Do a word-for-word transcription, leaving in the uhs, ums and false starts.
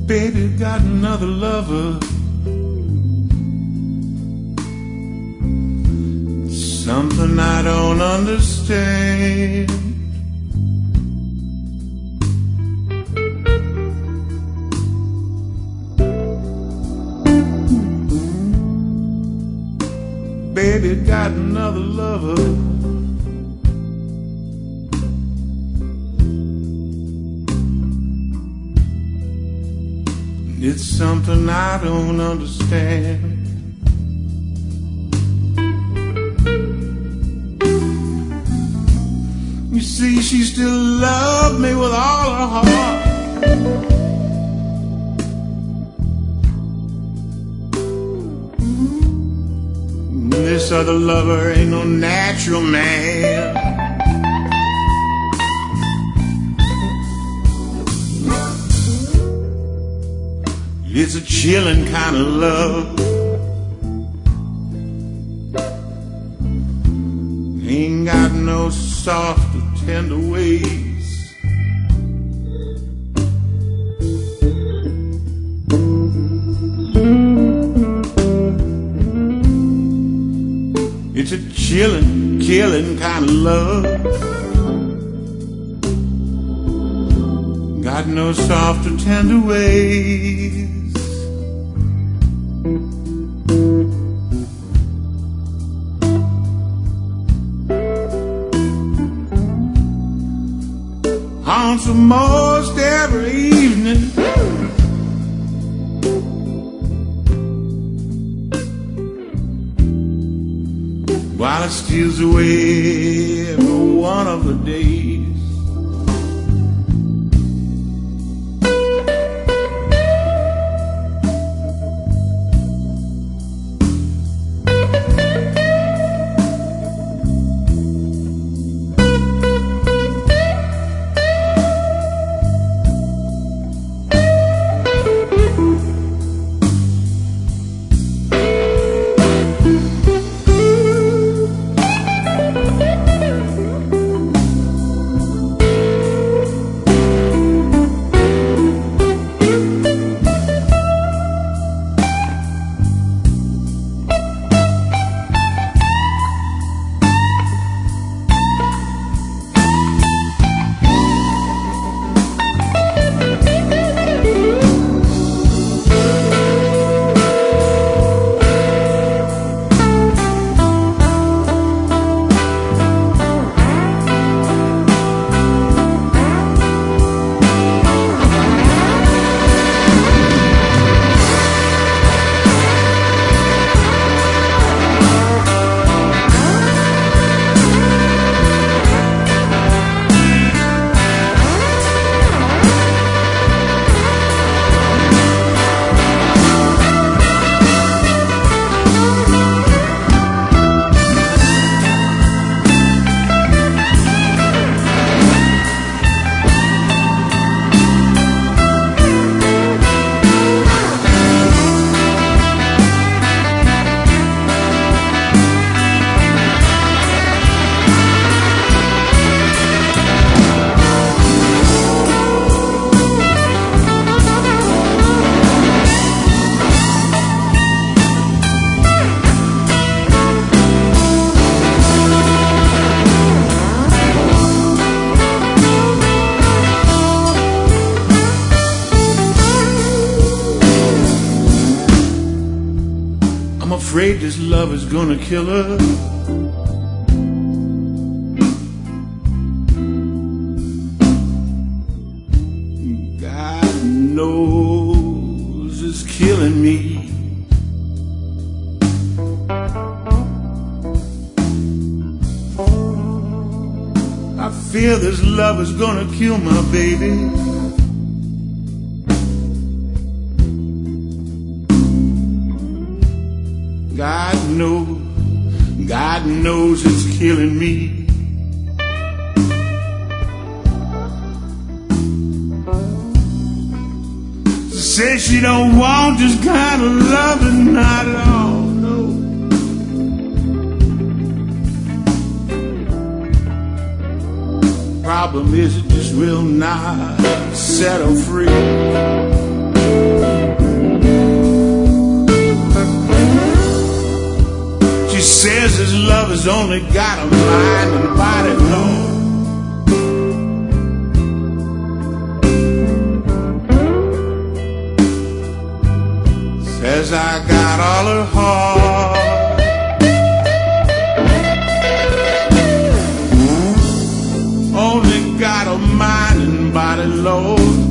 Baby got another lover. Something I don't understand. Baby got another lover. It's something I don't understand. You see, she still loved me with all her heart. This other lover ain't no natural man. It's a chilling kind of love. Ain't got no soft or tender ways. It's a chilling, killing kind of love. Got no soft or tender ways. Haunts most every evening. While it steals away every one of the days. I'm afraid this love is gonna kill her. God knows it's killing me. I fear this love is gonna kill my baby. God knows, God knows it's killing me. She says she don't want this kind of loving, not at all, no. Problem is it just will not set her free. Says his love has only got a mind and body, Lord. Says I got all her heart, only got a mind and body, Lord.